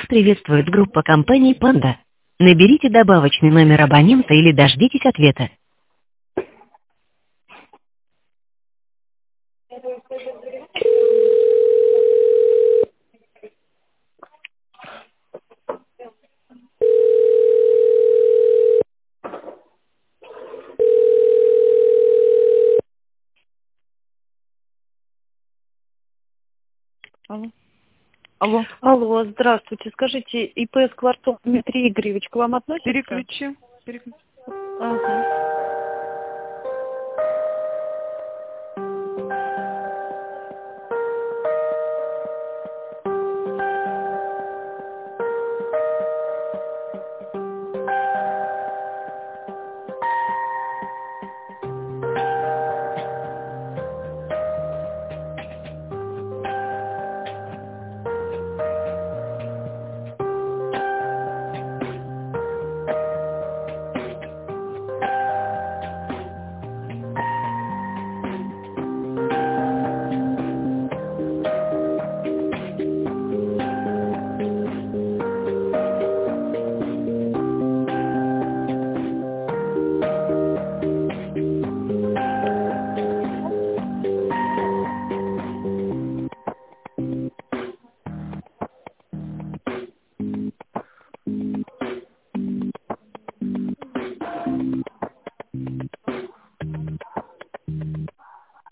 приветствует группа компаний «Панда». Наберите добавочный номер абонента или дождитесь ответа. Алло. Алло. Алло, здравствуйте. Скажите, ИП Скворцов Дмитрий Игоревич к вам относится? Переключи. Ага.